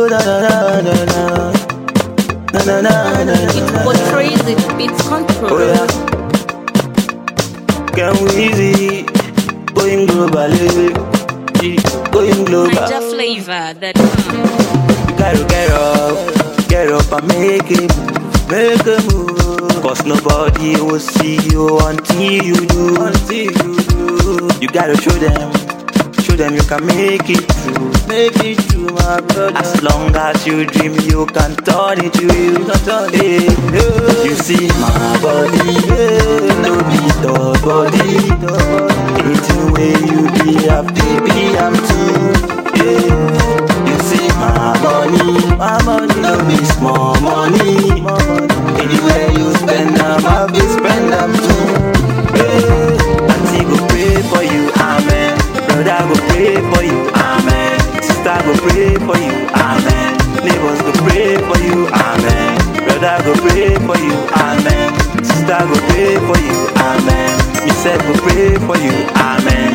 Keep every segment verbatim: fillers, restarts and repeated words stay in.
na na na na na na na na. It portrays it, it's control. Oh yeah. Can we easy going global? Going global. Naija flavor that You gotta get up, get up and make it move, make a move. Cause nobody will see you until you do, until you do. You gotta show them, show them you can make it through, make it through, my brother. As long as you dream, you can turn it to you, you can turn it. Hey, you see my body, yeah, no be the body. Anything where you be, I baby, I'm too. Yeah. You see my money, my money, no be small money. Anywhere you spend them, I be spend them too. Yeah. Auntie go pray for you, amen. Brother go pray for you, amen. Sister go pray for you, amen. Neighbors go pray for you, amen. Brother go pray for you, amen. Sister go pray for you, amen. Yourself go pray for you, amen.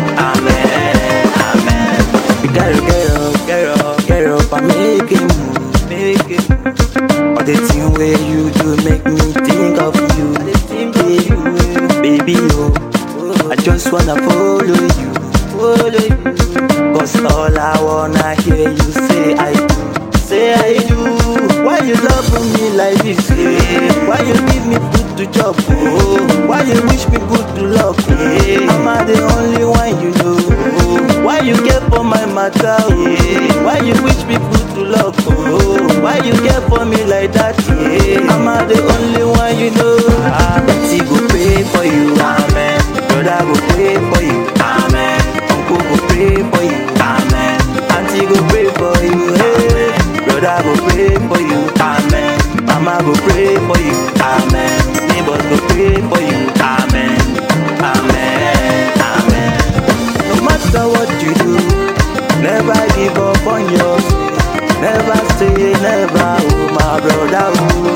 Amen, amen. You gotta get up, get up, get up and make it move, make it move. All the thing where you do make me think of you, think of you, baby, oh. I just wanna follow you, follow you. Cause all I wanna hear you say I do, say I do. Why you love me like this, yeah? Why you give me food to chop, oh? Why you wish me good to love, yeah? Am I the only one you know? Why you care for my matter, oh? Why you wish me good to love, oh? Why you care for me like that, yeah? Am I the only one you know? Ah, Betty go pray for you, amen. Brother go pray for you, amen. Uncle go pray for you, amen. Auntie go pray for you, hey. Brother go pray for you, amen. Mama go pray for you, amen. Neighbors go pray for you, amen. Amen, amen. No matter what you do, never give up on yours. Never say never, oh my brother, oh.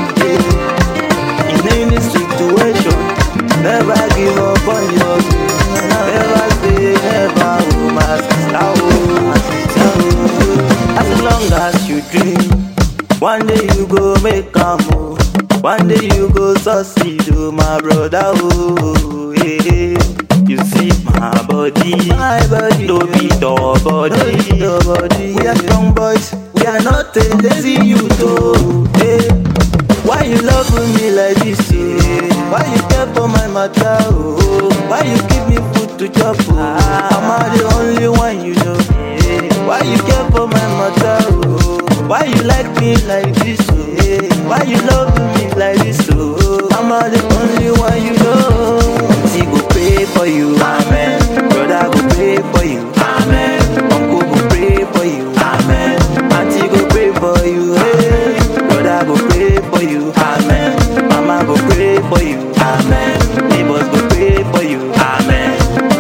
Yeah. In any situation, never give up on yours. Never say never, oh my sister, oh my sister, oh. As long as you dream, one day you go make a move. One day you go succeed, oh my brother, oh yeah. You see my body, my body, don't be the body, the body. We are strong boys, we are not a lazy youth, oh yeah. Why you love me like this, yeah? Why you care for my matter, oh? Why you give me food to chop, oh? Am I the only one you know, yeah? Why you care for my matter, oh? Why you like me like this, oh? Yeah. Why you love me like this, oh? Am I the only one you know? She go pray for you, amen. Brother go pray for you, amen. Uncle go pray for you, amen. Auntie go pray for you, hey. Brother go pray for you, amen. Mama go pray for you, amen. Neighbors go pray for you, amen.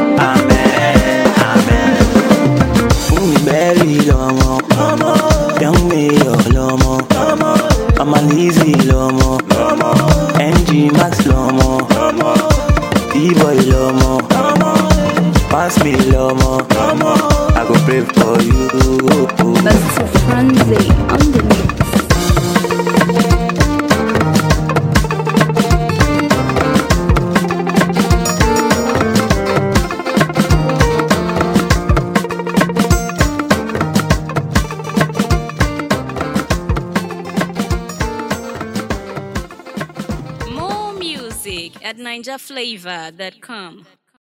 Amen, amen. Fumi berry lomo, young me lomo, I'm an easy lomo, N G Max lomo, D-boy lomo, pass me lomo, I go pray for you. That's a frenzy on the mix. More music at ninja flavor dot com.